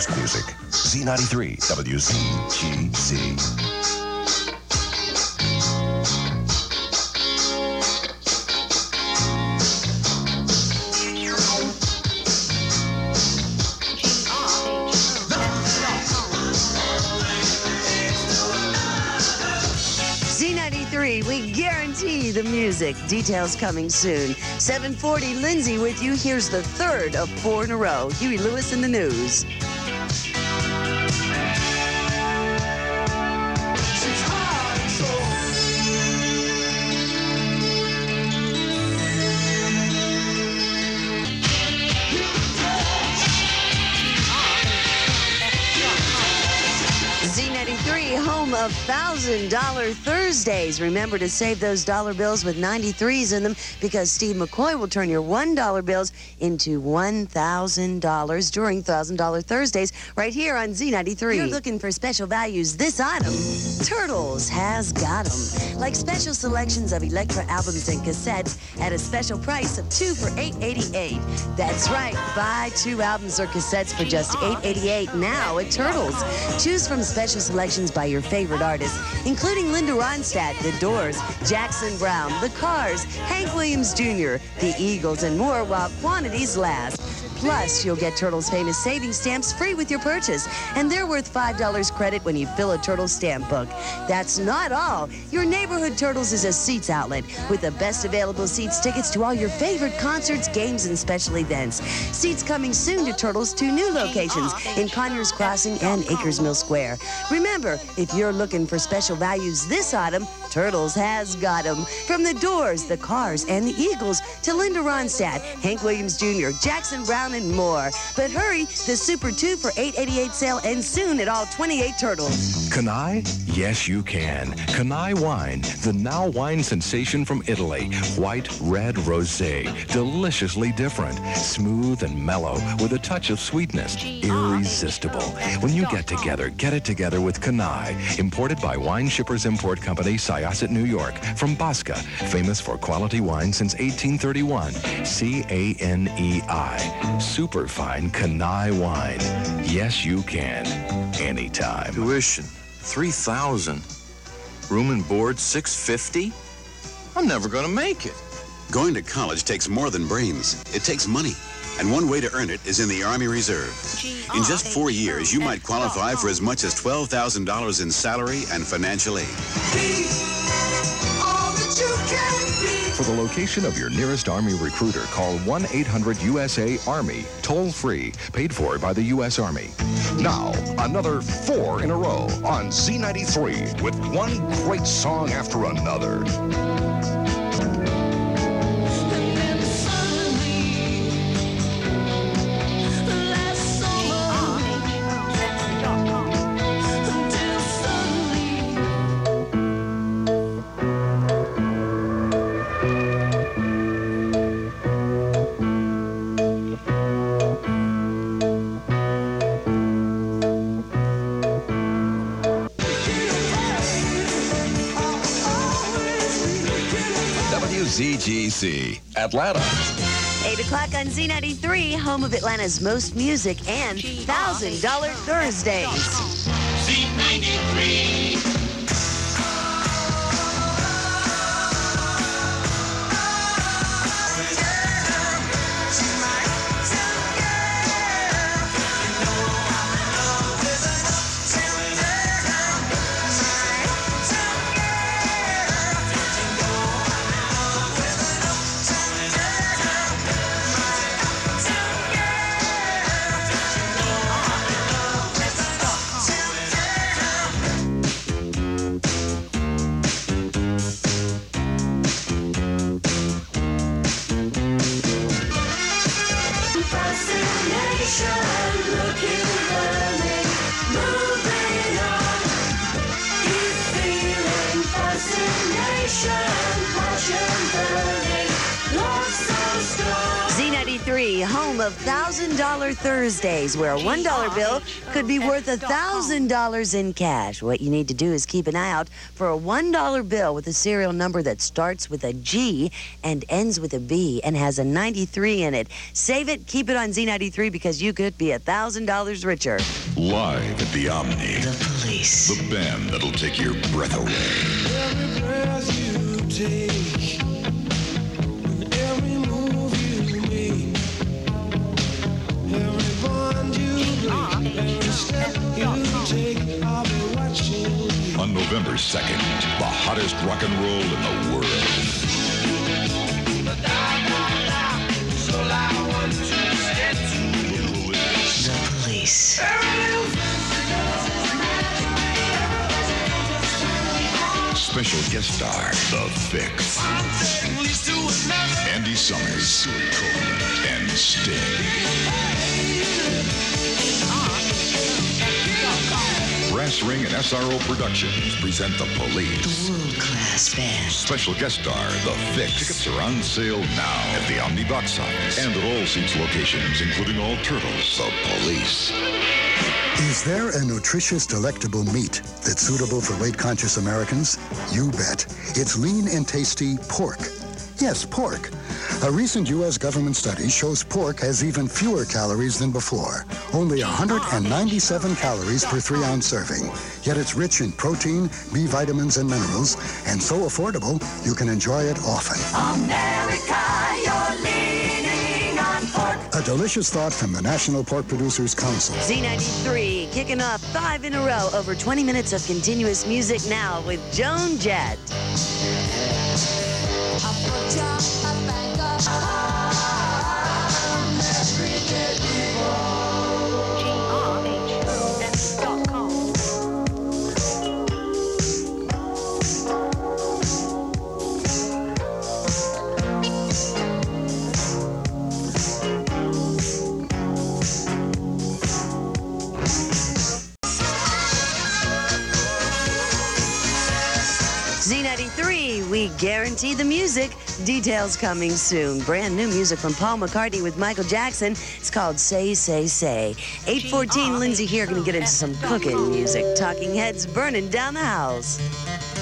Coast music. Z93 WZGC. Z93, we guarantee the music. Details coming soon. 7:40, Lindsay with you. Here's the third of 4 in a row. Huey Lewis in the news. Z93, home of $1,000 Thursdays. Remember to save those dollar bills with 93s in them because Steve McCoy will turn your $1 bills into $1,000 during $1,000 Thursdays right here on Z93. You're looking for special values. This item, Turtles has got them. Like special selections of Elektra albums and cassettes at a special price of 2 for $8.88. That's right. Buy 2 albums or cassettes for just $8.88 now at Turtles. Choose from special selections by your favorite artists, including Linda Ronstadt, The Doors, Jackson Browne, The Cars, Hank Williams Jr., The Eagles, and more while quantities last. Plus, you'll get Turtles famous savings stamps free with your purchase, and they're worth $5 credit when you fill a Turtles stamp book. That's not all. Your neighborhood Turtles is a seats outlet with the best available seats tickets to all your favorite concerts, games, and special events. Seats coming soon to Turtles' 2 new locations in Conyers Crossing and Acres Mill Square. Remember, if you're looking for special values this autumn, Turtles has got them. From The Doors, The Cars, and The Eagles to Linda Ronstadt, Hank Williams Jr., Jackson Browne, and more. But hurry, the Super 2 for $8.88 sale ends soon at all 28 Turtles. Canai? Yes, you can. Canai wine, the now wine sensation from Italy. White, red, rosé. Deliciously different. Smooth and mellow with a touch of sweetness. Irresistible. When you get it together with Canai. Imported by Wine Shippers Import Company, Syosset, New York. From Bosca, famous for quality wine since 1831. C-A-N-E-I. Superfine Canai wine. Yes, you can. Anytime. Tuition, $3,000. Room and board, $650. I'm never going to make it. Going to college takes more than brains. It takes money. And one way to earn it is in the Army Reserve. In just 4 years, you might qualify for as much as $12,000 in salary and financial aid. For the location of your nearest Army recruiter, call 1-800-USA-ARMY, toll-free, paid for by the U.S. Army. Now, another 4 in a row on Z93 with one great song after another. WZGC, Atlanta. 8 o'clock on Z93, home of Atlanta's most music and $1,000 Thursdays. Z93. Z93, home of $1,000 Thursdays, where a $1 bill could be worth $1,000 in cash. What you need to do is keep an eye out for a $1 bill with a serial number that starts with a G and ends with a B and has a 93 in it. Save it, keep it on Z93 because you could be $1,000 richer. Live at the Omni. The Police. The band that'll take your breath away. Every breath you take, and every move you make, every bond you break, every step you take, I'll be watching you. On November 2nd, the hottest rock and roll in the world. The Police. Special guest star, The Fix. Andy Summers and Sting. Brass Ring and SRO Productions present The Police. The world-class band. Special guest star, The Fix. Tickets are on sale now at the Omni box office and at all Seats locations, including all Turtles. The Police. Is there a nutritious, delectable meat that's suitable for weight-conscious Americans? You bet. It's lean and tasty pork. Yes, pork. A recent U.S. government study shows pork has even fewer calories than before. Only 197 calories per 3-ounce serving. Yet it's rich in protein, B vitamins, and minerals, and so affordable you can enjoy it often. America, you're leaning on pork. A delicious thought from the National Pork Producers Council. Z93, kicking off 5 in a row, over 20 minutes of continuous music now with Joan Jett. Z93, we guarantee the music. Details coming soon. Brand new music from Paul McCartney with Michael Jackson. It's called Say, Say, Say. 8:14, Lindsay here, going to get into some cooking music. Talking Heads burning down the house.